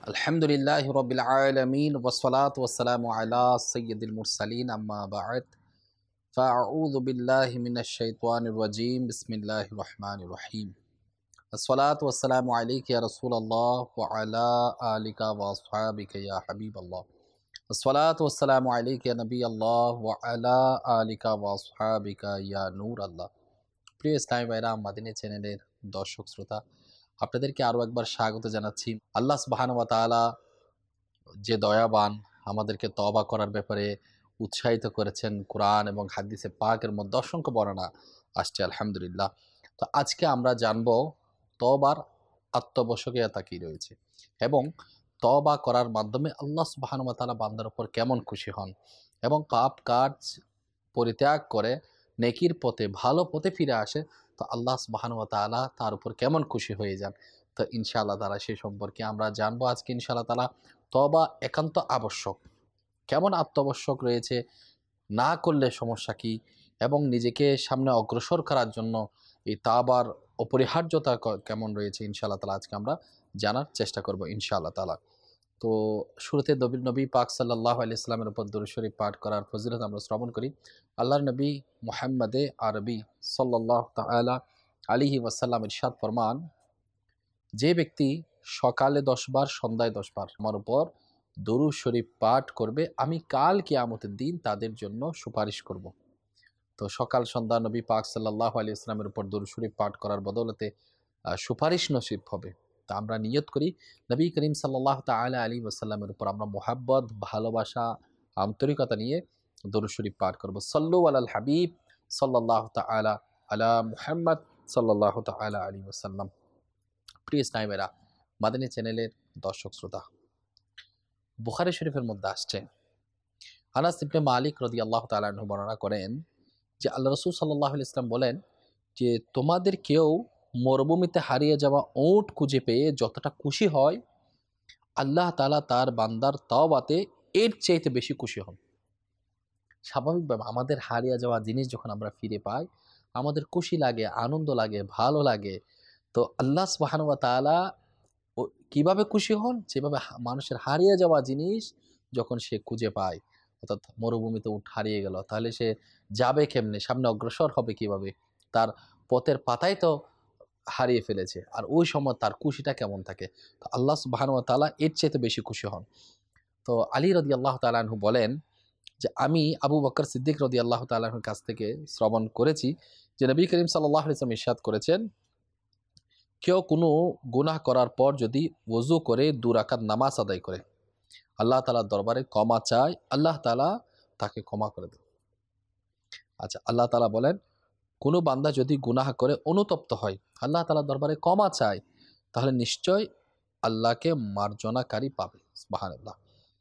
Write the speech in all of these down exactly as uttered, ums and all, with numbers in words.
আলহামদুলিল্লাহি রাব্বিল আলামিন ওয়াসসালাতু ওয়াসসালামু আলা সাইয়্যিদিল মুরসালিন আম্মা বা'দ ফাআউযু বিল্লাহি মিনাশ শাইতানির রাজীম বিসমিল্লাহির রহমানির রহিম আসসালাতু ওয়াসসালামু আলাইকা ইয়া রাসূলুল্লাহ ওয়া আলা আলিকা ওয়া আসহাবিকা ইয়া হাবিবাল্লাহ আসসালাতু ওয়াসসালামু আলাইকা ইয়া নবিয়াল্লাহ ওয়া আলা আলিকা ওয়া আসহাবিকা ইয়া নূরাল্লাহ। প্রিয় ইসলামী ভাইরা, মাদিনী চ্যানেলের দর্শক শ্রোতা, আপনাদেরকে আরও একবার স্বাগত জানাচ্ছি। আল্লাহ সুবহানাহু ওয়া তাআলা যে দয়াবান, আমাদেরকে তওবা করার ব্যাপারে উৎসাহিত করেছেন। কোরআন এবং হাদিসে পাকের মধ্যে অসংখ্য বর্ণনা আসছে, আলহামদুলিল্লাহ। তো আজকে আমরা জানব তওবার আত্মবশ্যকীয়তা কী রয়েছে এবং তওবা করার মাধ্যমে আল্লাহ সুবহানাহু ওয়া তাআলা বান্দার উপর কেমন খুশি হন এবং পাপ কাজ পরিত্যাগ করে নেকির পথে ভালো পথে ফিরে আসে তো আল্লাহ সুবহানাহু ওয়া তাআলা তার উপর কেমন খুশি হয়ে যান। তো ইনশাআল্লাহ তাআলা সেই সম্পর্কে আমরা জানবো আজকে ইনশাআল্লাহ তাআলা। তওবা একান্ত আবশ্যক, কেমন আত্মবশ্যক রয়েছে, না করলে সমস্যা কী এবং নিজেকে সামনে অগ্রসর করার জন্য এই তওবার অপরিহার্যতা কেমন রয়েছে, ইনশাআল্লাহ তাআলা আজকে আমরা জানার চেষ্টা করব ইনশাআল্লাহ তাআলা। তো শুরুতে নবী নবী পাক সাল্লাল্লাহু আলাইহি ওয়াসাল্লামের উপর দুরূদ শরীফ পাঠ করার ফজিলত আমরা শ্রবণ করি। আল্লাহর নবী মুহাম্মদে আরবি সাল্লাল্লাহু তাআলা আলাইহি ওয়াসাল্লাম ইরশাদ ফরমান, যে ব্যক্তি সকালে দশ বার সন্ধ্যায় দশ বার আমার উপর দুরূদ শরীফ পাঠ করবে, আমি কাল কিয়ামতের দিন তাদের জন্য সুপারিশ করব। তো সকাল সন্ধ্যা নবী পাক সাল্লাল্লাহু আলাইহি ওয়াসাল্লামের উপর দুরূদ শরীফ পাঠ করার বদৌলতে সুপারিশ নসিব হবে। তা আমরা নিয়ত করি নবী করিম সাল্লাল্লাহু তাআলা আলাইহি ওয়াসাল্লামের উপর আমরা মোহাব্বত, ভালোবাসা, আন্তরিকতা নিয়ে দুরূদ শরীফ পাঠ করব। সাল্লু আলাল হাবিব সাল্লাল্লাহু তাআলা আলা মুহাম্মদ সাল্লাল্লাহু তাআলা আলাইহি ওয়াসাল্লাম। প্রিয় ইসলামীরা, মাদানী চ্যানেলের দর্শক শ্রোতা, বুখারী শরীফের মধ্যে আসছে, আনাস ইবনে মালিক রাদিয়াল্লাহু তাআলা আনহু বর্ণনা করেন যে আল্লাহ রাসূল সাল্লাল্লাহু আলাইহি ওয়াসাল্লাম বলেন যে তোমাদের কেউ মরুভূমিতে হারিয়ে যাওয়া উট খুঁজে পেয়ে যতটা খুশি হয়, আল্লাহ তাআলা তার বান্দার তওবাতে এর চাইতে বেশি খুশি হন। স্বাভাবিকভাবে আমাদের হারিয়ে যাওয়া জিনিস যখন আমরা ফিরে পাই আমাদের খুশি লাগে, আনন্দ লাগে, ভালো লাগে। তো আল্লাহ সুবহানাহু ওয়া তাআলা কীভাবে খুশি হন? যেভাবে মানুষের হারিয়ে যাওয়া জিনিস যখন সে খুঁজে পায়, অর্থাৎ মরুভূমিতে উট হারিয়ে গেল, তাহলে সে যাবে কেমনে, সামনে অগ্রসর হবে কিভাবে? তার পথের পাতাই তো হারিয়ে ফেলেছে, আর ওই সময় তার খুশিটা কেমন থাকে? তো আল্লাহ সুবহানাহু ওয়া তাআলা এর চাইতে বেশি খুশি হন। তো আলী রাদিয়াল্লাহু তাআলা আনহু বলেন যে আমি আবু বকর সিদ্দিক রাদিয়াল্লাহু তাআলা আনহুর কাছ থেকে শ্রবণ করেছি যে নবী করিম সাল্লাল্লাহু আলাইহি ওয়াসাল্লাম ইরশাদ করেছেন, কেউ কোনো গুনাহ করার পর যদি ওযু করে দু রাকাত নামাজ আদায় করে আল্লাহ তাআলার দরবারে ক্ষমা চায়, আল্লাহ তাআলা তাকে ক্ষমা করে দেন। আচ্ছা, আল্লাহ তাআলা বলেন কোনো বান্দা যদি গুনাহ করে অনুতপ্ত হয়, আল্লাহ তাআলার দরবারে ক্ষমা চায়, তাহলে নিশ্চয় আল্লাহকে মার্জনাকারী পাবে। সুবহানাল্লাহ।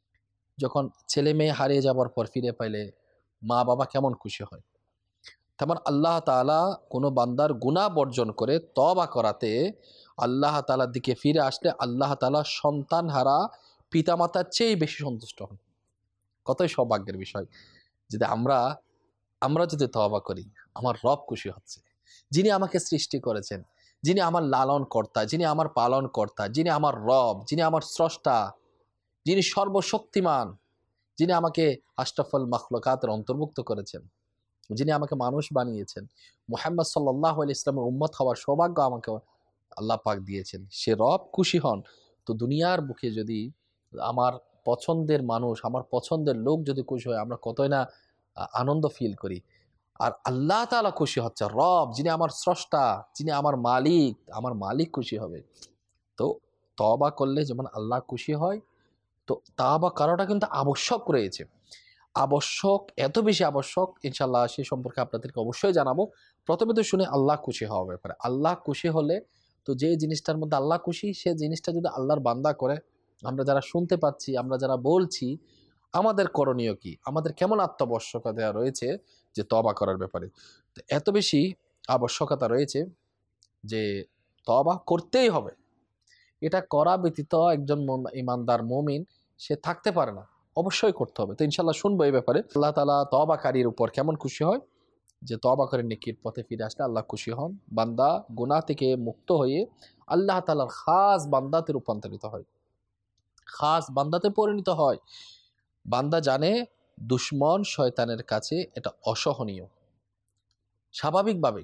যখন ছেলে মেয়ে হারিয়ে যাওয়ার পর ফিরে পাইলে মা বাবা কেমন খুশি হয়, তেমন আল্লাহ তাআলা কোনো বান্দার গুনাহ বর্জন করে তওবা করাতে আল্লাহ তাআলার দিকে ফিরে আসলে আল্লাহ তাআলা সন্তান হারা পিতামাতার চেয়ে বেশি সন্তুষ্ট হন। কতই সৌভাগ্যের বিষয় যদি আমরা আমরা যদি তওবা করি, আমার রব খুশি হচ্ছে, যিনি আমাকে সৃষ্টি করেছেন, যিনি আমার লালন কর্তা, যিনি আমার পালন কর্তা, যিনি আমার রব, যিনি আমার স্রষ্টা, যিনি সর্বশক্তিমান, যিনি আমাকে আশরাফুল মাখলুকাতের অন্তর্ভুক্ত করেছেন, যিনি আমাকে মানুষ বানিয়েছেন, মুহাম্মদ সাল্লাল্লাহু আলাইহি ওয়াসাল্লামের উম্মত হওয়ার সৌভাগ্য আমাকে আল্লাহ পাক দিয়েছেন, সে রব খুশি হন। তো দুনিয়ার বুকে যদি আমার পছন্দের মানুষ, আমার পছন্দের লোক যদি খুশি হয়, আমরা কতই না আনন্দ ফিল করি। আর আল্লাহ তাআলা খুশি হচ্ছে, রব যিনি আমার স্রষ্টা, যিনি আমার মালিক, আমার মালিক খুশি হবে। তো তওবা করলে যেমন আল্লাহ খুশি হয়, তো তওবা করাটা কিন্তু আবশ্যক রয়েছে। আবশ্যক, এত বেশি আবশ্যক, ইনশাআল্লাহ সে সম্পর্কে আপনাদেরকে অবশ্যই জানাবো। প্রথমে তো শুনে আল্লাহ খুশি হওয়ার ব্যাপারে, আল্লাহ খুশি হলে তো যে জিনিসটার মধ্যে আল্লাহ খুশি, সে জিনিসটা যদি আল্লাহর বান্দা করে, আমরা যারা শুনতে পাচ্ছি, আমরা যারা বলছি, আমাদের করণীয় কি, আমাদের কেমন আত্মবশ্যকতা রয়েছে যে তওবা করার ব্যাপারে। তো এত বেশি আবশ্যকতা রয়েছে যে তওবা করতেই হবে। এটা করা ব্যতীত একজন ইমানদার মুমিন সে থাকতে পারে না, অবশ্যই করতে হবে। তো ইনশাআল্লাহ শুনবো এই ব্যাপারে আল্লাহ তাআলা তওবাকারীর উপর কেমন খুশি হয়, যে তওবা করে নেকির পথে ফিরে আসলে আল্লাহ খুশি হন, বান্দা গুনাহ থেকে মুক্ত হয়ে আল্লাহ তাআলার খাস বান্দাতে রূপান্তরিত হয়। খাস বান্দাতে পরিণত হয়। বান্দা জানে দুশ্মন শয়তানের কাছে এটা অসহনীয়। স্বাভাবিকভাবে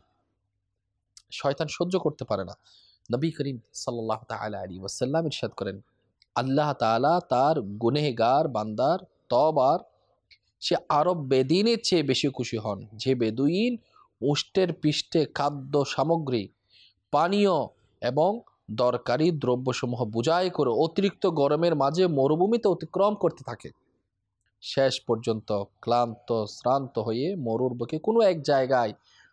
শয়তান সহ্য করতে পারে না। নবী করিম সাল্লাল্লাহু তাআলা আলাইহি ওয়াসাল্লাম ইরশাদ করেন, আল্লাহ তাআলা তার গুনেহগার বান্দার তওবার সে আরব বেদিনের চেয়ে বেশি খুশি হন, যে বেদুইন উষ্টের পৃষ্ঠে খাদ্য সামগ্রী, পানীয় এবং দরকারি দ্রব্যসমূহ বোঝাই করে অতিরিক্ত গরমের মাঝে মরুভূমিতে অতিক্রম করতে থাকে। শেষ পর্যন্ত ক্লান্ত শ্রান্ত হয়ে মরুর বুকে কোনো এক জায়গায়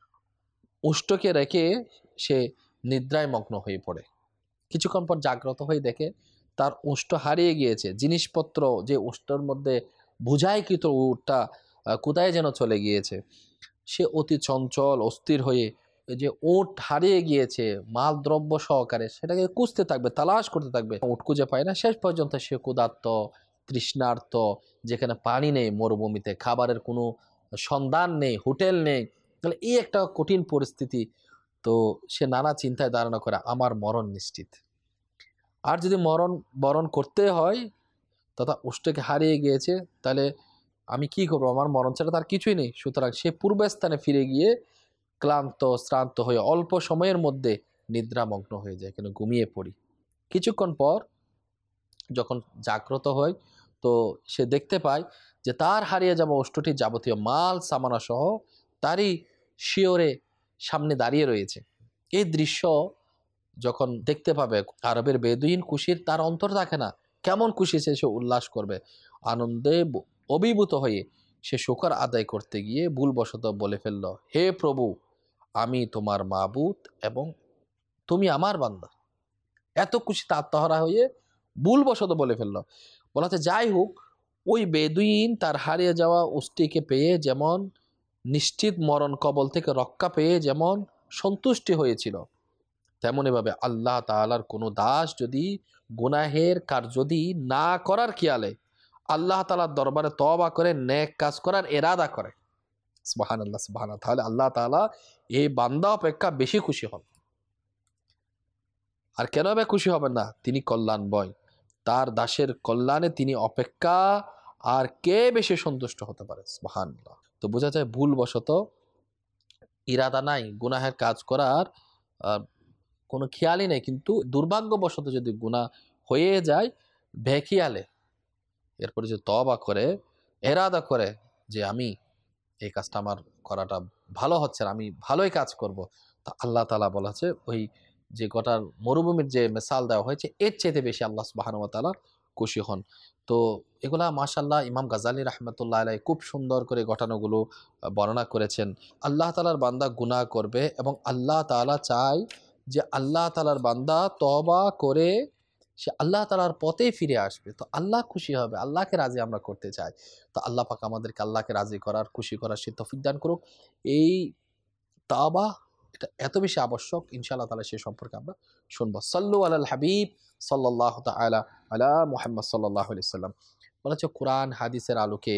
উষ্টকে রেখে সে নিদ্রায় মগ্ন হয়ে পড়ে। কিছুক্ষণ পর জাগ্রত হয়ে দেখে তার উষ্ট হারিয়ে গিয়েছে। জিনিসপত্র যে উষ্টর মধ্যে বোঝাইকৃত উটটা কোথায় যেন চলে গিয়েছে। সে অতি চঞ্চল অস্থির হয়ে যে উট হারিয়ে গিয়েছে মাল দ্রব্য সহকারে সেটাকে খুঁজতে থাকবে, তালাশ করতে থাকবে। উট খুঁজে পায় না। শেষ পর্যন্ত সে ক্ষুধার্ত তৃষ্ণার্ত, যেখানে পানি নেই, মরুভূমিতে খাবারের কোনো সন্ধান নেই, হোটেল নেই, তাহলে এই একটা কঠিন পরিস্থিতি। তো সে নানা চিন্তায় ধারণা করে আমার মরণ নিশ্চিত। আর যদি মরণ বরণ করতে হয় তথা উষ্টকে হারিয়ে গিয়েছে, তাহলে আমি কি করবো? আমার মরণ ছাড়া তার কিছুই নেই। সুতরাং সে পূর্বস্থানে ফিরে গিয়ে ক্লান্ত শ্রান্ত হয়ে অল্প সময়ের মধ্যে নিদ্রামগ্ন হয়ে যায়, কেন ঘুমিয়ে পড়ি। কিছুক্ষণ পর যখন জাগ্রত হয় তো সে দেখতে পায় যে তার হারিয়ে যাওয়া উষ্টটি যাবতীয় মাল সামানা সহ তারই শিয়রে সামনে দাঁড়িয়ে রয়েছে। এই দৃশ্য যখন দেখতে পাবে আরবের বেদুইন খুশির তার অন্তর থাকে না, কেমন খুশি সে সে উল্লাস করবে। আনন্দে অভিভূত হয়ে সে শুকর আদায় করতে গিয়ে ভুলবশত বলে ফেলল, হে প্রভু, আমি তোমার মাবুদ এবং তুমি আমার বান্দা। এত খুশিতে আত্মহারা হয়ে ভুলবশত বলে ফেলল। বলাতে যাই হোক, ওই বেদুইন তার হারিয়ে যাওয়া উষ্টিকে পেয়ে যেমন নিশ্চিত মরণ কবল থেকে রক্ষা পেয়ে যেমন সন্তুষ্টি হয়েছিল, তেমনইভাবে আল্লাহ তাআলার কোনো দাস যদি গুনাহের কাজ যদি না করার খেয়ালে আল্লাহ তাআলার দরবারে তওবা করে নেক কাজ করার ইরাদা করে, সুবহানাল্লাহ সুবহানাল্লাহ, তাহলে আল্লাহ তাআলা এই বান্দা অপেক্ষা বেশি খুশি হন। আর কেন হবে খুশি হবেন না? তিনি কল্যাণ বয়, তার দাসের কল্যাণে তিনি অপেক্ষা, আর কে বেশি সন্তুষ্ট হতে পারে? সুবহানাল্লাহ। তো বোঝা যায় ভুলবশত ইরাদা নাই, গুনাহের কাজ করার কোনো খেয়ালই নেই, কিন্তু দুর্ভাগ্যবশত যদি গুনাহ হয়ে যায় বেখিয়ালে, এরপরে যে তওবা করে এরাদা করে যে আমি এই কাজটা আমার করাটা ভালো হচ্ছে না, আমি ভালোই কাজ করব, তা আল্লাহ তাআলা বলেছে ওই যে গোটার মরুভূমির যে মিসাল দেওয়া হয়েছে এর চাইতে বেশি আল্লাহ সুবহানাহু ওয়া তাআলা খুশি হন। তো এগুলা মাশাআল্লাহ ইমাম গাজ্জালী রাহমাতুল্লাহ আলাইহি খুব সুন্দর করে ঘটনাগুলো বর্ণনা করেছেন। আল্লাহ তাআলার বান্দা গুনাহ করবে এবং আল্লাহ তাআলা চায় যে আল্লাহ তাআলার বান্দা তওবা করে সে আল্লাহ তাআলার পথে ফিরে আসবে, তো আল্লাহ খুশি হবে। আল্লাহকে রাজি আমরা করতে চাই, তো আল্লাহ পাক আমাদেরকে আল্লাহকে রাজি করার, খুশি করার সে তৌফিক দান করুক। এই তাওবা এটা এত বেশি আবশ্যক, ইনশাআল্লাহ তাআলা সে সম্পর্কে আমরা শুনবো। সাল্লু আলাল হাবিব সাল্লাল্লাহু তাআলা আলা মুহাম্মদ সাল্লাল্লাহু আলাইহি ওয়াসাল্লাম। বলা হচ্ছে কোরআন হাদিসের আলোকে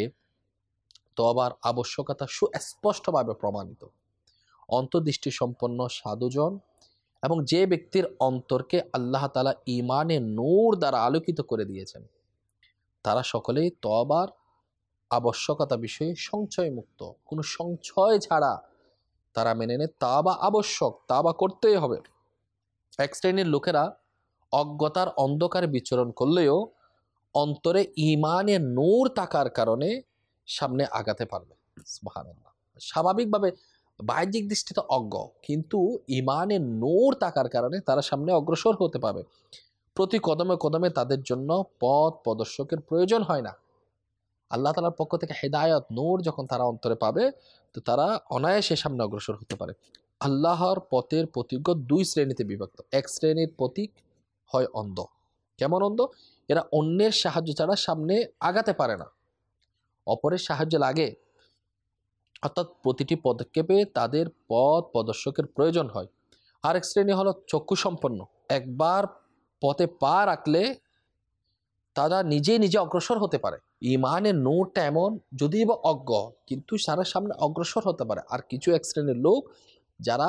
তওবার আবশ্যকতা সুস্পষ্টভাবে প্রমাণিত। অন্তর্দৃষ্টি সম্পন্ন সাধুজন এবং যে ব্যক্তির অন্তরকে আল্লাহ তাআলা ঈমানের নূর দ্বারা আলোকিত করে দিয়েছেন, তারা সকলেই তওবার আবশ্যকতা বিষয়ে সংশয় মুক্ত, কোনো সংশয় ছাড়া তারা মেনে নেয় তাওবা আবশ্যক, তাওবা করতেই হবে। এক শ্রেণীর লোকেরা অজ্ঞতার অন্ধকারে বিচরণ করলেও অন্তরে ঈমানের নূর থাকার কারণে সামনে আগাতে পারবে। সুবহানাল্লাহ। স্বাভাবিকভাবে বাহ্যিক দৃষ্টিতে অজ্ঞ, কিন্তু ঈমানের নূর থাকার কারণে তারা সামনে অগ্রসর হতে পারবে। প্রতি কদমে কদমে তাদের জন্য পথ প্রদর্শকের প্রয়োজন হয় না। আল্লাহ তাআলার পক্ষ থেকে হেদায়েত নূর যখন তারা অন্তরে পাবে, তো তারা অনায়াসে সামনে অগ্রসর হতে পারে। আল্লাহর পথের পথিক দুই শ্রেণীতে বিভক্ত। এক শ্রেণীর পথিক হয় অন্ধ। কেমন অন্ধ? এরা অন্যের সাহায্য ছাড়া সামনে আগাতে পারে না, অপরের সাহায্য লাগে, অর্থাৎ প্রতিটি পদক্ষেপে তাদের পথ প্রদর্শকের প্রয়োজন হয়। আরেক শ্রেণী হলো চক্ষু সম্পন্ন। একবার পথে পা রাখলে তারা নিজে নিজে অগ্রসর হতে পারে। ঈমানের নূরটা এমন, যদিও বা অজ্ঞ, কিন্তু সারা সামনে অগ্রসর হতে পারে। আর কিছু এক শ্রেণীর লোক যারা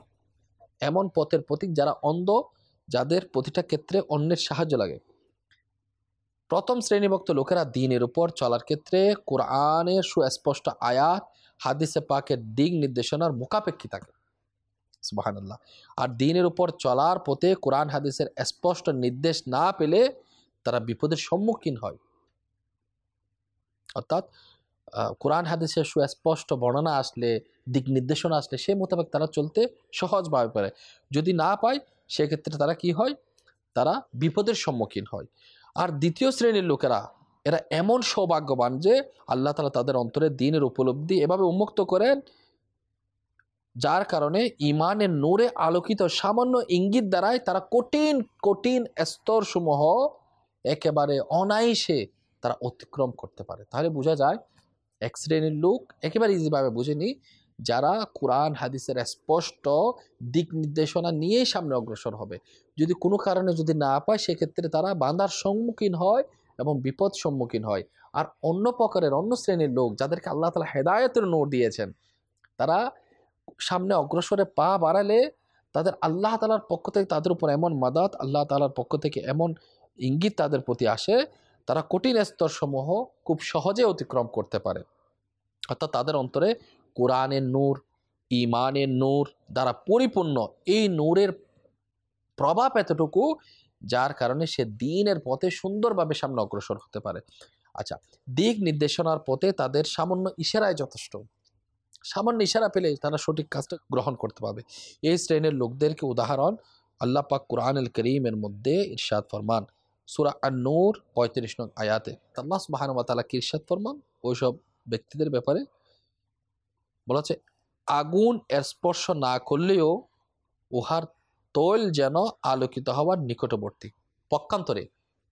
এমন পথের প্রতীক, যারা অন্ধ, যাদের প্রতিটা ক্ষেত্রে অন্যের সাহায্য লাগে। প্রথম শ্রেণীভুক্ত লোকেরা দ্বীনের উপর চলার ক্ষেত্রে কোরআনের সুস্পষ্ট আয়াত, হাদিসে পাকের দিক নির্দেশনার মুখাপেক্ষী থাকে। সুবহানাল্লাহ। আর দ্বীনের উপর চলার পথে কোরআন হাদিসের স্পষ্ট নির্দেশ না পেলে তারা বিপদের সম্মুখীন হয়। অর্থাৎ কোরআন হাদিসের সুস্পষ্ট বর্ণনা আসলে, দিক নির্দেশনা আসলে সে মোতাবেক তারা চলতে সহজভাবে পারে। যদি না পায় সেক্ষেত্রে তারা কি হয়? তারা বিপদের সম্মুখীন হয়। আর দ্বিতীয় শ্রেণীর লোকেরা, এরা এমন সৌভাগ্যবান যে আল্লাহ তাআলা তাদের অন্তরে দ্বীনের উপলব্ধি এভাবে উন্মুক্ত করেন, যার কারণে ইমানের নূরে আলোকিত সামান্য ইঙ্গিত দ্বারাই তারা কঠিন কঠিন স্তরসমূহ একেবারে অনায়াসে তারা অতিক্রম করতে পারে। তাহলে বোঝা যায় এক শ্রেণীর লোক একেবারে ইজিভাবে বুঝেনি, যারা কোরআন হাদিসের স্পষ্ট দিক নির্দেশনা নিয়েই সামনে অগ্রসর হবে। যদি কোনো কারণে যদি না পায় সেক্ষেত্রে তারা বাঁধার সম্মুখীন হয় এবং বিপদ সম্মুখীন হয়। আর অন্য প্রকারের অন্য শ্রেণীর লোক যাদেরকে আল্লাহ তাআলা হেদায়েতের নূর দিয়েছেন, তারা সামনে অগ্রসরে পা বাড়ালে তাদের আল্লাহ তাআলার পক্ষ থেকে তাদের উপর এমন মাদাত, আল্লাহ তাআলার পক্ষ থেকে এমন ইঙ্গিত তাদের প্রতি আসে, তারা কঠিন স্তরসমূহ খুব সহজে অতিক্রম করতে পারে। অর্থাৎ তাদের অন্তরে কোরআনের নূর, ইমানের নূর দ্বারা পরিপূর্ণ, এই নূরের প্রভাব এতটুকু যার কারণে সে দ্বীনের পথে সুন্দরভাবে সামনে অগ্রসর হতে পারে। আচ্ছা, দিক নির্দেশনার পথে তাদের সামান্য ইশারায় যথেষ্ট। সামান্য ইশারা পেলে তারা সঠিক কাজটা গ্রহণ করতে পারবে। এই শ্রেণীর লোকদেরকে উদাহরণ আল্লাহ পাক কুরআনুল কারীমের মধ্যে ইরশাদ ফরমান, সূরা আন-নূর পঁয়ত্রিশ নং আয়াতে। আল্লাহ সুবহানাহু ওয়া তাআলা কি ইরশাদ ফরমান ওইসব ব্যক্তিদের ব্যাপারে? বলা হচ্ছে, আগুন এর স্পর্শ না করলেও উহার তৈল যেন আলোকিত হওয়ার নিকটবর্তী। পক্ষান্তরে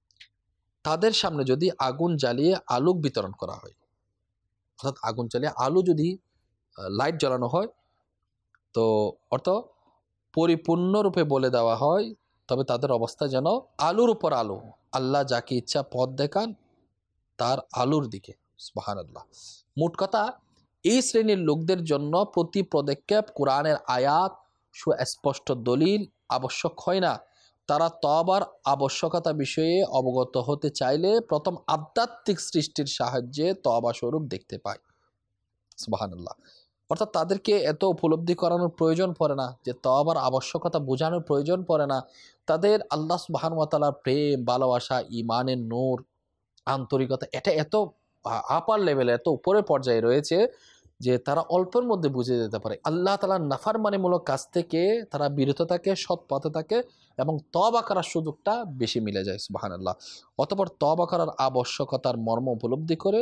তাদের সামনে যদি আগুন জ্বালিয়ে আলোক বিতরণ করা হয়, অর্থাৎ আগুন জ্বালিয়ে আলো যদি লাইট জ্বালানো হয়, তো অর্থ পরিপূর্ণরূপে বলে দেওয়া হয়, তবে তাদের অবস্থা যেন আলোর উপর আলো। আল্লাহ যাকে ইচ্ছা পথ দেখান তার আলোর দিকে। সুবহানাল্লাহ। মোট কথা, এই শ্রেণীর লোকদের জন্য প্রতি পদক্ষেপ কোরআনের আয়াত, সুস্পষ্ট দলিল আবশ্যক হয় না। তারা তওবার আবশ্যকতা বিষয়ে অবগত হতে চাইলে প্রথম আধ্যাত্মিক সৃষ্টির সাহায্যে তওবা স্বরূপ দেখতে পায়। সুবহানাল্লাহ। অর্থাৎ তাদেরকে এত উপলব্ধি করানোর প্রয়োজন পড়ে না, যে তওবার আবশ্যকতা বোঝানোর প্রয়োজন পড়ে না। তাদের আল্লাহ সুবহানাহু ওয়া তাআলার প্রেম, ভালোবাসা, ইমানের নূর, আন্তরিকতা এটা এত আপার লেভেলে, এত উপরের পর্যায়ে রয়েছে যে তারা অল্পের মধ্যে বুঝে যেতে পারে। আল্লাহ তাআলার নাফরমানিমূলক কাজ থেকে তারা বিরত থাকে, সৎ পথে থাকে এবং তওবা করার সুযোগটা বেশি মিলে যায়। সুবহানাল্লাহ। অতঃপর তওবা করার আবশ্যকতার মর্ম উপলব্ধি করে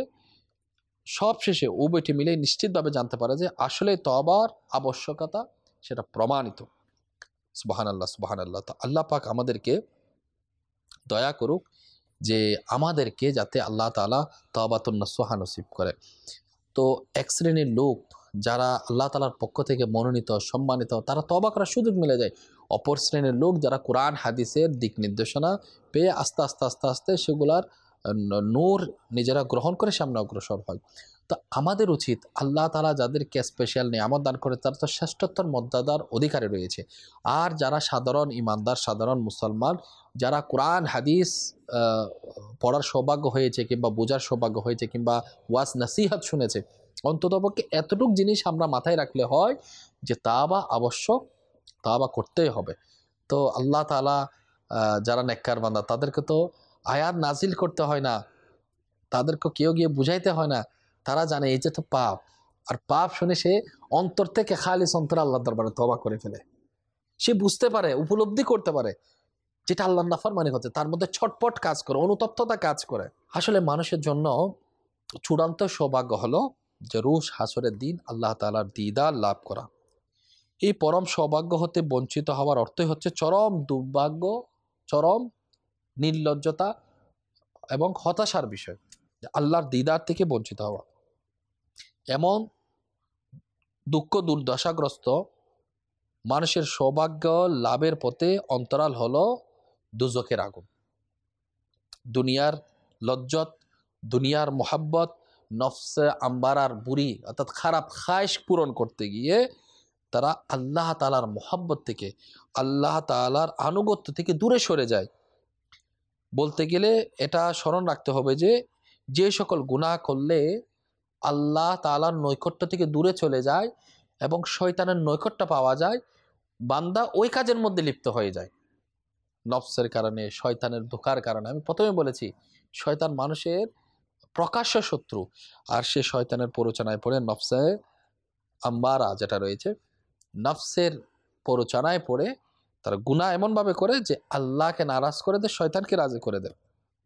সবশেষে উভয়টি মিলে নিশ্চিতভাবে জানতে পারে যে আসলে তওবার আবশ্যকতা সেটা প্রমাণিত। সুবহানাল্লাহ, সুবহানাল্লাহ। তো আল্লাহ পাক আমাদেরকে দয়া করুক যে আমাদেরকে যাতে আল্লাহ তাআলা তওবাতুন নসুহা নসিব করে। তো এক শ্রেণীর লোক যারা আল্লাহ তাআলার পক্ষ থেকে মনোনীত, সম্মানিত, তারা তওবা করার সুযোগ মিলে যায়। অপর শ্রেণীর লোক যারা কোরআন হাদিসের দিক নির্দেশনা পেয়ে আস্তে আস্তে আস্তে আস্তে সেগুলার নূর নিজেরা গ্রহণ করে সামনে অগ্রসর হয়। তো আমাদের উচিত আল্লাহ তাআলা যাদেরকে স্পেশাল নিয়ামত দান করে তারা তো শ্রেষ্ঠত্বর মর্যাদার অধিকারী রয়েছে। আর যারা সাধারণ ইমানদার, সাধারণ মুসলমান, যারা কোরআন হাদিস পড়ার সৌভাগ্য হয়েছে কিংবা বোঝার সৌভাগ্য হয়েছে কিংবা ওয়াজ নসিহত শুনেছে, অন্ততপক্ষে এতটুক জিনিস আমরা মাথায় রাখলে হয় যে তাওবা আবশ্যক, তাওবা করতেই হবে। তো আল্লাহ তাআলা যারা নেককার বান্দা তাদেরকে তো আয়াত নাজিল করতে হয় না, তাদেরকে কেউ গিয়ে বুঝাইতে হয় না। তারা জানে এই যে তো পাপ, আর পাপ শুনে সে অন্তর থেকে খালিস অন্তরে আল্লাহর দরবারে তওবা করে ফেলে। সে বুঝতে পারে, উপলব্ধি করতে পারে যেটা আল্লাহর নাফরমানি হচ্ছে, তার মধ্যে ছটপট কাজ করে, অনুতপ্ততা কাজ করে। আসলে মানুষের জন্য চূড়ান্ত সৌভাগ্য হলো যে রুশ হাসরের দিন আল্লাহ তাআলার দিদার লাভ করা। এই পরম সৌভাগ্য হতে বঞ্চিত হওয়ার অর্থই হচ্ছে চরম দুর্ভাগ্য, চরম নির্লজ্জতা এবং হতাশার বিষয়, আল্লাহর দিদার থেকে বঞ্চিত হওয়া। এমন দুঃখ দুর্দশাগ্রস্ত মানুষের সৌভাগ্য লাভের পথে অন্তরাল হলো দুজকের আগুন। দুনিয়ার লজ্জত, দুনিয়ার মোহাব্বত, নফসে আম্বারার বুড়ি অর্থাৎ খারাপ খায়েশ পূরণ করতে গিয়ে তারা আল্লাহ তাআলার মোহাব্বত থেকে, আল্লাহ তাআলার আনুগত্য থেকে দূরে সরে যায়। বলতে গেলে এটা স্মরণ রাখতে হবে যে যে সকল গুনাহ করলে আল্লাহ তাআলার নৈকট্য থেকে দূরে চলে যায় এবং শয়তানের নৈকট্য পাওয়া যায়, বান্দা ওই কাজের মধ্যে লিপ্ত হয়ে যায় নফসের কারণে, শয়তানের ধোঁকার কারণে। আমি প্রথমে বলেছি শয়তান মানুষের প্রকাশ্য শত্রু, আর সে শয়তানের প্ররোচনায় পড়ে নফসে আম্মারা যেটা রয়েছে, নফসের প্ররোচনায় পড়ে তারা গুনাহ এমনভাবে করে যে আল্লাহকে নারাজ করে দেয়, শয়তানকে রাজি করে দেয়।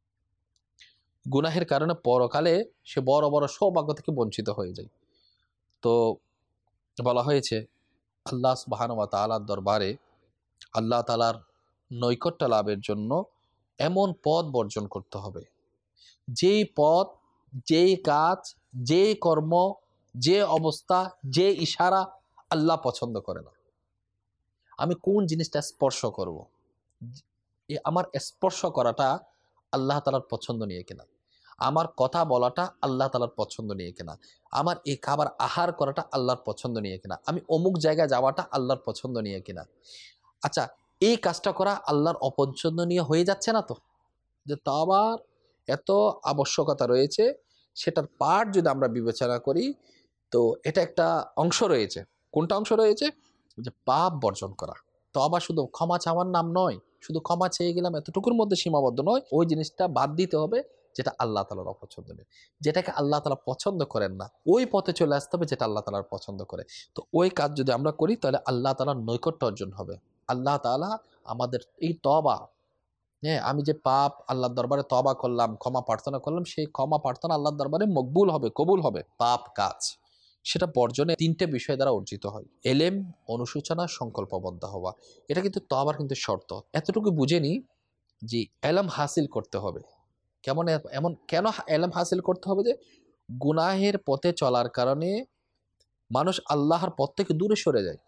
গুনাহের কারণে পরকালে সে বড় বড় সৌভাগ্য থেকে বঞ্চিত হয়ে যায়। তো বলা হয়েছে আল্লাহ সুবহানাহু ওয়া তাআলার দরবারে আল্লাহ তাআলার নৈকট্য লাভের জন্য এমন পথ বর্জন করতে হবে, যেই পথ, যেই কাজ, যেই কর্ম, যে অবস্থা, যে ইশারা আল্লাহ পছন্দ করে না। আমি কোন জিনিসটা স্পর্শ করব, আমার স্পর্শ করাটা আল্লাহ তাআলার পছন্দ নিয়ে কিনা, আমার কথা বলাটা আল্লাহ তাআলার পছন্দ নিয়ে কিনা, আমার এই খাবার আহার করাটা আল্লাহর পছন্দ নিয়ে কিনা, আমি অমুক জায়গায় যাওয়াটা আল্লাহর পছন্দ নিয়ে কিনা। আচ্ছা, এই কাজটা করা আল্লাহর অপছন্দ নিয়ে হয়ে যাচ্ছে না তো? যে তওবার এত আবশ্যকতা রয়েছে, সেটার পার্ট যদি আমরা বিবেচনা করি তো এটা একটা অংশ রয়েছে। কোনটা অংশ রয়েছে? যে পাপ বর্জন করা। তওবা শুধু ক্ষমা চাওয়ার নাম নয়, শুধু ক্ষমা চেয়ে গেলাম এতটুকুর মধ্যে সীমাবদ্ধ নয়, ওই জিনিসটা বাদ দিতে হবে যেটা আল্লাহ তাআলার অপছন্দ নেই, যেটাকে আল্লাহ তাআলা পছন্দ করেন না, ওই পথে চলে আসতে হবে যেটা আল্লাহ তাআলার পছন্দ করে। তো ওই কাজ যদি আমরা করি তাহলে আল্লাহ তাআলার নৈকট্য অর্জন হবে। আল্লাহ তাআলা আমাদের এই তওবা, হ্যাঁ, আমি যে পাপ আল্লাহর দরবারে তওবা করলাম, ক্ষমা প্রার্থনা করলাম, সেই ক্ষমা প্রার্থনা আল্লাহর দরবারে মকবুল হবে, কবুল হবে। পাপ কাজ সেটা বর্জনে তিনটে বিষয় দ্বারা অর্জিত হয়: এলেম, অনুশোচনা, সংকল্পবদ্ধ হওয়া। এটা কিন্তু তওবার কিন্তু শর্ত। এতটুকু বুঝে নি যে এলম হাসিল করতে হবে। কেমন এমন কেন এলম হাসিল করতে হবে? যে গুনাহের পথে চলার কারণে মানুষ আল্লাহর পথ থেকে দূরে সরে যায়।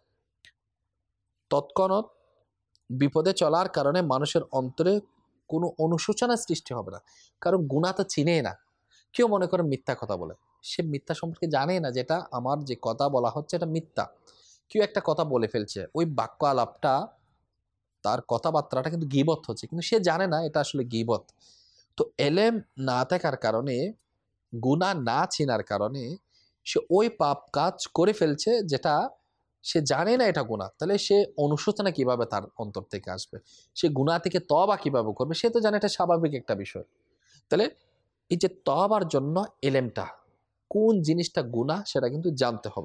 তৎক্ষণাৎ বিপদে চলার কারণে মানুষের অন্তরে কোনো অনুশোচনা সৃষ্টি হবে না, কারণ গুনাহ তো চিনেই না। কেউ মনে করে মিথ্যা কথা বলে, সে মিথ্যা সম্পর্কে জানেই না যেটা আমার যে কথা বলা হচ্ছে এটা মিথ্যা। কেউ একটা কথা বলে ফেলছে, ওই বাক্য আলাপটা, তার কথাবার্তাটা কিন্তু গীবত হচ্ছে, কিন্তু সে জানে না এটা আসলে গীবত। তো এলেম না থাকার কারণে, গুনাহ না চিনার কারণে সে ওই পাপ কাজ করে ফেলছে যেটা সে জানে না এটা গুনাহ। তাহলে সে অনুশোচনা কিভাবে তার অন্তর থেকে আসবে? সে গুনাহ থেকে তওবা কিভাবে করবে? সে তো জানে এটা স্বাভাবিক একটা বিষয়। তাহলে এই যে তওবার জন্য এলেমটা, কোন জিনিসটা গুনাহ সেটা কিন্তু জানতে হবে,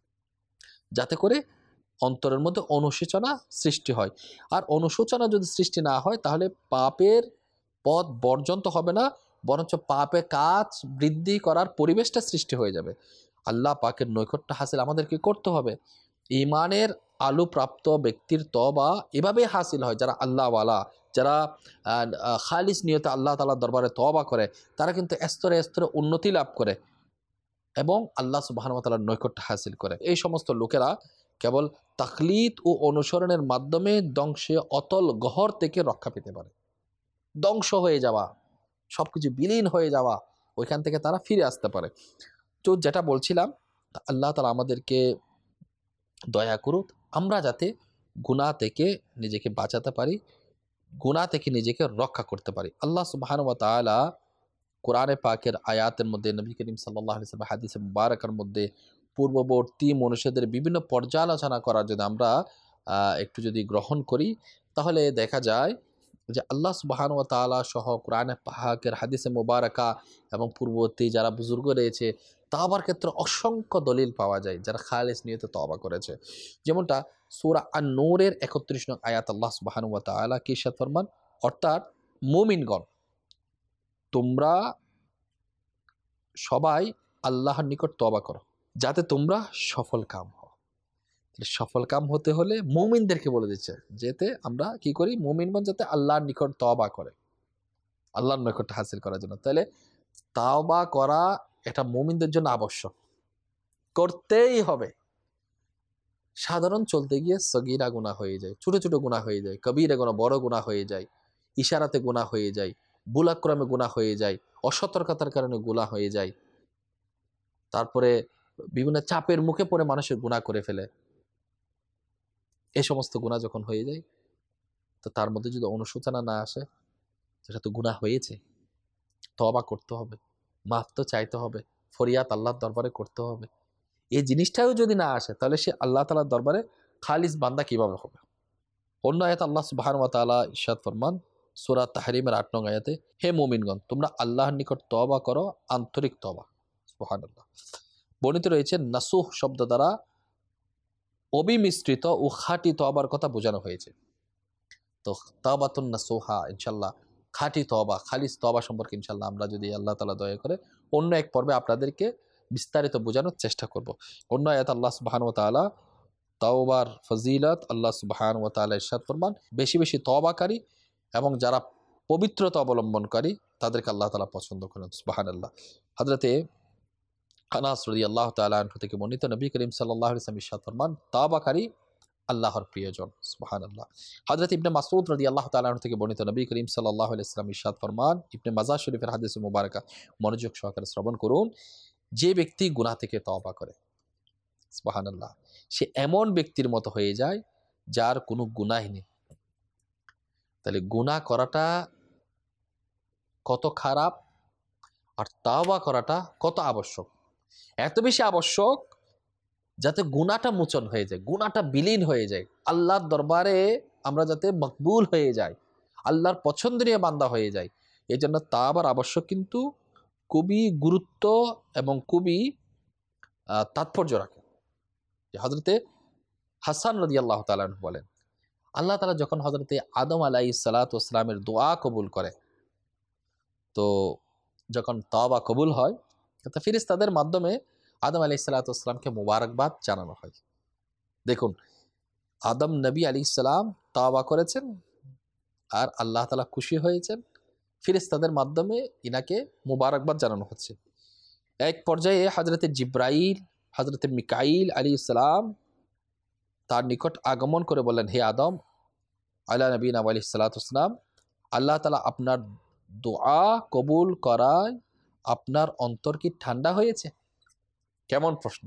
যাতে করে অন্তরের মধ্যে অনুশোচনা সৃষ্টি হয়। আর অনুশোচনা যদি সৃষ্টি না হয় তাহলে পাপের পথ বর্জন তো হবে না, বরঞ্চ পাপে কাজ বৃদ্ধি করার পরিবেশটা সৃষ্টি হয়ে যাবে। আল্লাহ পাকের নৈকট্য হাসিল আমাদেরকে করতে হবে। ঈমানের আলু প্রাপ্ত ব্যক্তির তওবা এভাবেই হাসিল হয়। যারা আল্লাহওয়ালা, যারা খালিস নিয়তে আল্লাহ তাআলার দরবারে তওবা করে, তারা কিন্তু স্তরে স্তরে উন্নতি লাভ করে এবং আল্লাহ সুবহানাহু ওয়া তাআলার নৈকট্য হাসিল করে। এই সমস্ত লোকেরা কেবল তাকলিদ ও অনুসরণের মাধ্যমে ধ্বংসে অতল গহর থেকে রক্ষা পেতে পারে। ধ্বংস হয়ে যাওয়া, সবকিছু বিলীন হয়ে যাওয়া, ওইখান থেকে তারা ফিরে আসতে পারে। তো যেটা বলছিলাম, আল্লাহ তাআলা আমাদেরকে দয়া করুক, আমরা যাতে গুনাহ থেকে নিজেকে বাঁচাতে পারি, গুনাহ থেকে নিজেকে রক্ষা করতে পারি। আল্লাহ সুবহানাহু ওয়া তাআলা কোরআনে পাকের আয়াতের মধ্যে, নবী করিম সাল্লাল্লাহু আলাইহি ওয়াসাল্লাম হাদিসে মুবারাকার মধ্যে পূর্ববর্তী মনুষ্যদের বিভিন্ন পর্যালোচনা করার যদি আমরা একটু যদি গ্রহণ করি, তাহলে দেখা যায় যে আল্লাহ সুবহানাহু ওয়া তাআলা সহ কোরআনে পাকের হাদিসে মুবারাকা এবং পূর্ববর্তী যারা বুজুর্গ রয়েছে, তওবার ক্ষেত্রে অসংখ্য দলিল পাওয়া যায় যারা খালিস নিয়তে তওবা করেছে। যেমনটা সূরা আন-নূরের একত্রিশ নং আয়াত, আল্লাহ সুবহানাহু ওয়া তাআলা কি ইরশাদ ফরমান, অর্থাৎ মুমিনগণ তোমরা সবাই আল্লাহর নিকট তওবা করো যাতে তোমরা সফল কাম হও। সফল কাম হতে হলে মুমিনদেরকে বলে দিচ্ছে যেতে আমরা কি করি, মুমিনগণ যাতে আল্লাহর নিকট তওবা করে, আল্লাহর নিকট হাসিল করার জন্য। তাহলে তওবা করা এটা মুমিনদের জন্য আবশ্যক, করতেই হবে। সাধারণ চলতে গিয়ে সগীরা গুনাহ হয়ে যায়, ছোট ছোট গুনাহ হয়ে যায়, কবিরা গুনাহ বড় গুনাহ হয়ে যায়, ইশারাতে গুনাহ হয়ে যায়, ভুলাক্রমে গুনাহ হয়ে যায়, অসতর্কতার কারণে গুনাহ হয়ে যায়, তারপরে বিভিন্ন চাপের মুখে পড়ে মানুষের গুনাহ করে ফেলে। এই সমস্ত গুনাহ যখন হয়ে যায়, তো তার মধ্যে যদি অনুশোচনা না আসে, সেটা তো গুনাহ হয়েছে, তওবা করতে হবে, মাফ তো চাইতে হবে, ফরিয়াদ আল্লাহর দরবারে করতে হবে। এই জিনিসটাও যদি না আসে তাহলে সে আল্লাহ তাআলার দরবারে খালিস বান্দা কিভাবে হবে? অন্য আয়াত আল্লাহ সুবহানাহু ওয়া তাআলা ইরশাদ ফরমান সূরা তাহরিমের আট নং আয়াতে, হে মুমিনগণ তোমরা আল্লাহর নিকট তওবা করো, আন্তরিক তওবা। সুবহানাল্লাহ। বর্ণিত রয়েছে নাসুহ শব্দ দ্বারা অবিমিশ্রিত ও খাঁটি তওবার কথা বোঝানো হয়েছে। তো তাওবাতুন নাসুহা, ইনশাআল্লাহ খাঁটি তওবা, খালিস তওবা সম্পর্কে ইনশাআল্লাহ আমরা যদি আল্লাহ তাআলা দয়া করে অন্য এক পর্বে আপনাদেরকে বিস্তারিত বোঝানোর চেষ্টা করব। অন্য আয়াত আল্লাহ সুবহানাহু ওয়া তাআলা তাওবার ফজিলত আল্লাহ সুবহানাহু ওয়া তাআলা ইরশাদ ফরমান, বেশি বেশি তওবাকারী এবং যারা পবিত্রতা অবলম্বনকারী তাদেরকে আল্লাহ তাআলা পছন্দ করেন। সুবহানাল্লাহ। হযরতে আনাস রাদিয়াল্লাহু তাআলা আনহু থেকে বর্ণিত, নবী করিম সাল্লাল্লাহু আলাইহি ওয়াসাল্লাম ইরশাদ ফরমান, তওবাকারী আল্লাহর প্রিয়জন। সুবহানাল্লাহ। হযরত ইবনে মাসউদ রাদিয়াল্লাহু তাআলা আনহু থেকে বর্ণিত, নবী করিম সাল্লাল্লাহু আলাইহি ওয়াসাল্লাম ইরশাদ ফরমান, ইবনে মাজাহ শরীফের হাদিস মুবারাকা মনোযোগ সহকারে শ্রবণ করুন, যে ব্যক্তি গুনাহ থেকে তওবা করে, সুবহানাল্লাহ, সে এমন ব্যক্তির মতো হয়ে যায় যার কোনো গুনাহ নেই। তাহলে গুনাহ করাটা কত খারাপ আর তাওবা করাটা কত আবশ্যক। এত বেশি আবশ্যক যাতে গুনাহটা মোচন হয়ে যায়, গুনাহটা বিলীন হয়ে যায়, আল্লাহর দরবারে আমরা যাতে মকবুল হয়ে যাই, আল্লাহর পছন্দনীয় বান্দা হয়ে যায়। এই জন্য তাওবার আবশ্যক কিন্তু খুবই গুরুত্ব এবং খুবই তাৎপর্য রাখে। হযরতে হাসান রাদিয়াল্লাহু তাআলা আনহু বলেন, আল্লাহ তাআলা যখন হযরতে আদম আলাইহিস সালাতু ওয়াস সালামের দোয়া কবুল করে, তো যখন তওবা কবুল হয় তো ফেরেশতাদের মাধ্যমে আদম আলাইহিস সালাতু ওয়াস সালামকে মুবারকবাদ জানানো হয়। দেখুন, আদম নবী আলাইহিস সালাম তওবা করেছেন আর আল্লাহ তাআলা খুশি হয়েছেন, ফেরেশতাদের মাধ্যমে ইনাকে মুবারকবাদ জানানো হচ্ছে। এক পর্যায়ে হযরতে জিবরাইল, হযরতে মিকাইল আলাইহিস সালাম তার নিকট আগমন করে বললেন, হে আদম আলা নবীনা আলাইহিস সালাতু ওয়াস সালাম, আল্লাহ তাআলা আপনার দোয়া কবুল করায় আপনার অন্তর কি ঠান্ডা হয়েছে? কেমন প্রশ্ন!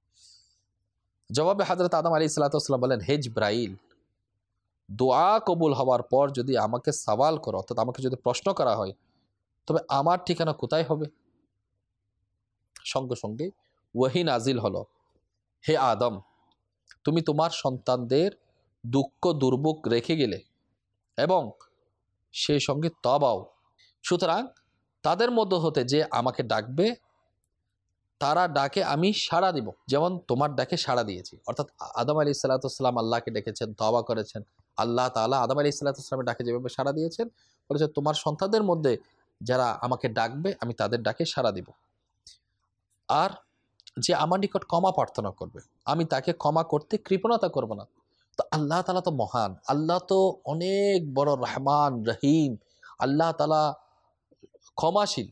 জবাবে হযরত আদম আলাইহিস সালাতু ওয়াস সালাম বলেন, হে জিবরাইল, দোয়া কবুল হওয়ার পর যদি আমাকে সওয়াল করো, অর্থাৎ আমাকে যদি প্রশ্ন করা হয়, তবে আমার ঠিকানা কোথায় হবে? সঙ্গে সঙ্গে ওয়াহী নাজিল হলো, হে আদম, তুমি তোমার সন্তানদের দুঃখ দুর্ভোগ রেখে গেলে এবং সেই সঙ্গে তওবাও। সুতরাং তাদের মধ্য হতে যে আমাকে ডাকবে তারা ডাকে আমি সাড়া দিব, যেমন তোমার ডাকে সাড়া দিয়েছি। অর্থাৎ আদম আলাইহিস সালাতু ওয়াস সালাম আল্লাহকে ডেকেছেন, তওবা করেছেন, আল্লাহ তাআলা আদম আলাইহিস সালাতু ওয়াস সালামের ডাকে যেভাবে সাড়া দিয়েছেন, বলেছে তোমার সন্তানদের মধ্যে যারা আমাকে ডাকবে আমি তাদের ডাকে সাড়া দিব। আর যে আমার নিকট ক্ষমা প্রার্থনা করবে আমি তাকে ক্ষমা করতে কৃপণতা করব না। তো আল্লাহ তাআলা তো মহান, আল্লাহ তো অনেক বড় রহমান রহিম, আল্লাহ তাআলা ক্ষমাশীল।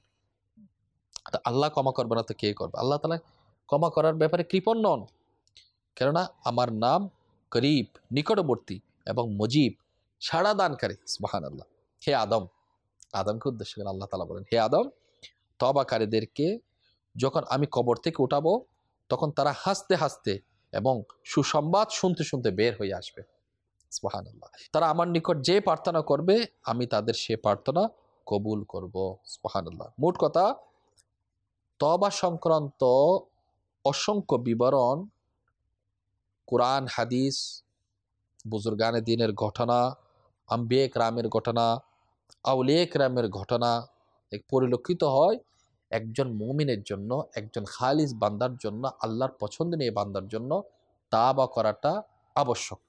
আল্লাহ ক্ষমা করবে না তো কে করবে? আল্লাহ তাআলা ক্ষমা করার ব্যাপারে কৃপণ নন, কেননা আমার নাম করিব, নিকটবর্তী এবং মুজিব, সাড়া দানকারী। সুবহানাল্লাহ। হে আদম, আদমকে উদ্দেশ্য করে আল্লাহ তাআলা বলেন, হে আদম, তওবাকারীদেরকে যখন আমি কবর থেকে উঠাবো তখন তারা হাসতে হাসতে এবং সুসংবাদ শুনতে শুনতে বের হয়ে আসবে। সুবহানাল্লাহ। তারা আমার নিকট যে প্রার্থনা করবে আমি তাদের সে প্রার্থনা কবুল করব। সুবহানাল্লাহ। মোট কথা, তওবা সংক্রান্ত অসংখ্য বিবরণ কোরআন, হাদিস, বুজুর্গানে দ্বীনের ঘটনা, আম্বিয়া কেরামের ঘটনা, আউলিয়া কেরামের ঘটনা পরিলক্ষিত হয় একজন মুমিনের জন্য, একজন খালিস বান্দার জন্য, আল্লাহর পছন্দনীয় বান্দার জন্য তাওবা করাটা আবশ্যক।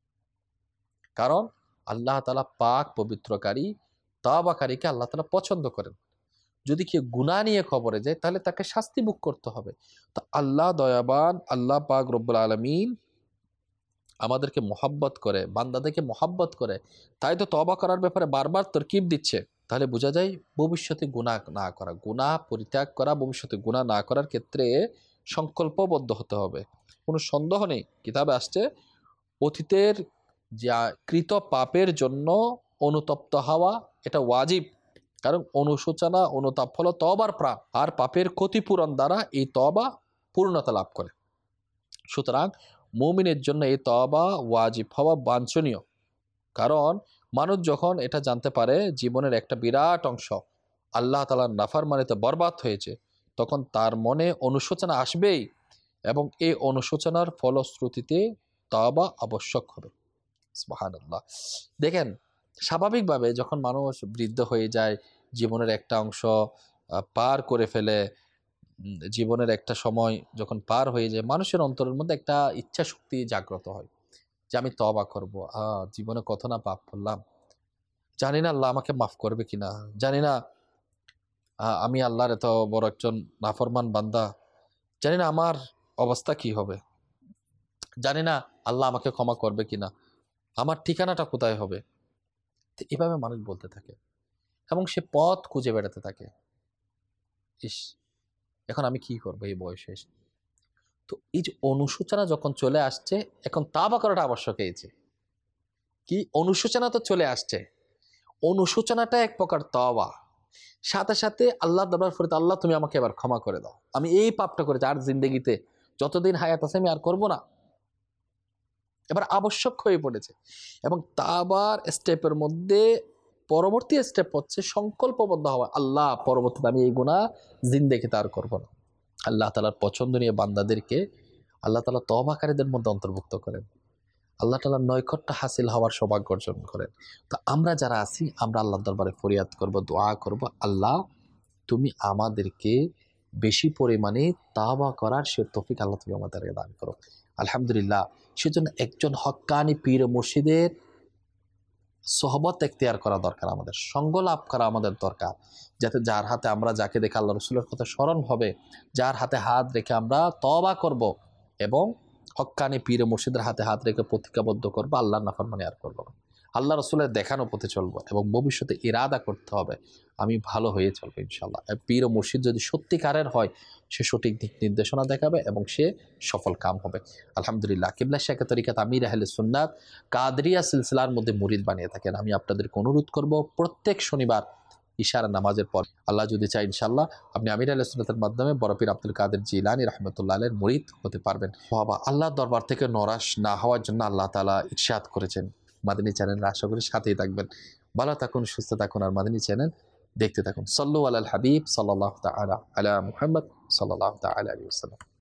কারণ আল্লাহ তাআলা পাক পবিত্রকারী, তাওবাকারীকে আল্লাহ তাআলা পছন্দ করেন। যদি কেউ গুনাহ নিয়ে কবরে যায় তাহলে তাকে শাস্তি ভোগ করতে হবে। তো আল্লাহ দয়াবান, আল্লাহ পাক রব্বুল আলামিন আমাদেরকে মহব্বত করে, বান্দাদেরকে মহব্বত করে, তাই তো তওবা করার ব্যাপারে বারবার তরকিব দিচ্ছে। তাহলে বোঝা যায় ভবিষ্যতে গুনাহ না করা, গুনাহ পরিত্যাগ করা, ভবিষ্যতে গুনাহ না করার ক্ষেত্রে সংকল্পবদ্ধ হতে হবে। কোনো সন্দেহ নেই, কিতাবে আসছে অতীতের যা কৃত পাপের জন্য অনুতপ্ত হওয়া এটা ওয়াজিব, কারণ অনুশোচনা অনুতাপ হলো তওবার প্রাণ, আর পাপের ক্ষতিপূরণ দ্বারা এই তওবা পূর্ণতা লাভ করে। সুতরাং মুমিনের জন্য এই তওবা ওয়াজিব হওয়া বাঞ্ছনীয়, কারণ মানুষ যখন এটা জানতে পারে জীবনের একটা বিরাট অংশ আল্লাহ তাআলার নাফরমানিতে বরবাদ হয়েছে, তখন তার মনে অনুশোচনা আসবেই এবং এই অনুশোচনার ফলশ্রুতিতে তওবা আবশ্যক হবে। সুবহানাল্লাহ। দেখেন, স্বাভাবিকভাবে যখন মানুষ বৃদ্ধ হয়ে যায়, জীবনের একটা অংশ পার করে ফেলে, জীবনের একটা সময় যখন পার হয়ে যায়, মানুষের অন্তরের মধ্যে একটা ইচ্ছা শক্তি জাগ্রত হয় যে আমি তওবা করব। আহ জীবনে কত না পাপ করলাম, জানি না আল্লাহ আমাকে মাফ করবে কিনা, জানি না আমি আল্লাহর এত বড় একজন নাফরমান বান্দা, জানি না আমার অবস্থা কি হবে, জানি না আল্লাহ আমাকে ক্ষমা করবে কিনা, আমার ঠিকানাটা কোথায় হবে। তো এভাবে মানুষ বলতে থাকে এবং সে পথ খুঁজে বেড়াতে থাকে, ইস এখন আমি কি করবো এই বয়সে এসে। তো এই যে অনুশোচনা যখন চলে আসছে, এখন তওবা করাটা আবশ্যক। হয়েছে কি, অনুশোচনা তো চলে আসছে, অনুশোচনাটা এক প্রকার তওবা। সাথে সাথে আল্লাহ দরবার ফরিয়াদ, আল্লাহ তুমি আমাকে এবার ক্ষমা করে দাও, আমি এই পাপটা করেছি, আর জিন্দেগিতে যতদিন হায়াত আছে আমি আর করব না। এবার আবশ্যক হয়ে পড়েছে। এবং তওবার স্টেপের মধ্যে পরবর্তী স্টেপ হচ্ছে সংকল্পবদ্ধ হওয়া, আল্লাহ পরবর্তীতে আমি এই গুনাহ জিন্দেগিতে আর করব না। আল্লাহ তাআলার পছন্দনীয় বান্দাদেরকে আল্লাহ তাআলা তওবাকারীদের মধ্যে অন্তর্ভুক্ত করেন, আল্লাহ তাআলার নৈকট্য হাসিল হওয়ার সৌভাগ্য অর্জন করেন। তো আমরা যারা আছি, আমরা আল্লাহর দরবারে ফরিয়াদ করব, দোয়া করব, আল্লাহ তুমি আমাদেরকে বেশি পরিমাণে তওবা করার সে তৌফিক আল্লাহ তুমি আমাদেরকে দান করো। আলহামদুলিল্লাহ। সেজন্য একজন হক্কানি পীর মুর্শিদের সোহবত এখতিয়ার করা দরকার, আমাদের সঙ্গ লাভ করা আমাদের দরকার, যাতে যার হাতে আমরা যাকে দেখে আল্লাহ রসুলের কথা স্মরণ হবে, যার হাতে হাত রেখে আমরা তওবা করব এবং হক্কানি পীর মুর্শিদের হাতে হাত রেখে প্রতিজ্ঞাবদ্ধ করবো আল্লাহর নাফরমানি আর করবো না, আল্লাহ রসুলের দেখানো পথে চলবো এবং ভবিষ্যতে ইরাদা করতে হবে আমি ভালো হয়ে চলবো ইনশাল্লাহ। পীর মুর্শিদ যদি সত্যিকারের হয়, সে সঠিক দিক নির্দেশনা দেখাবে এবং সে সফল কাম হবে। আলহামদুলিল্লাহ। কিবলা শাইখে তরিকাত আমির আহলে সুন্নাত কাদরিয়া সিলসিলার মধ্যে মুরিদ বানিয়ে থাকেন। আমি আপনাদেরকে অনুরোধ করব, প্রত্যেক শনিবার ইশার নামাজের পর আল্লাহ যদি চাই ইনশাল্লাহ আপনি আমির আহলে সুন্নাতের মাধ্যমে বড় পীর আব্দুল কাদের জিলানী রাহমাতুল্লাহ আলাইহির মুরিদ হতে পারবেন। বাবা, আল্লাহর দরবার থেকে নরাশ না হওয়ার জন্য আল্লাহ তাআলা ইরশাদ করেছেন। মাদানী চ্যানেলের আশা করি সাথেই থাকবেন। ভালো থাকুন, সুস্থ থাকুন, আর মাদানী চ্যানেল দেখতে থাকুন। সাল্লু আলাল হাবিব সাল্লাল্লাহু তাআলা আলা মুহাম্মদ সাল্লাল্লাহু তাআলা আলাইহি ওয়াসাল্লাম।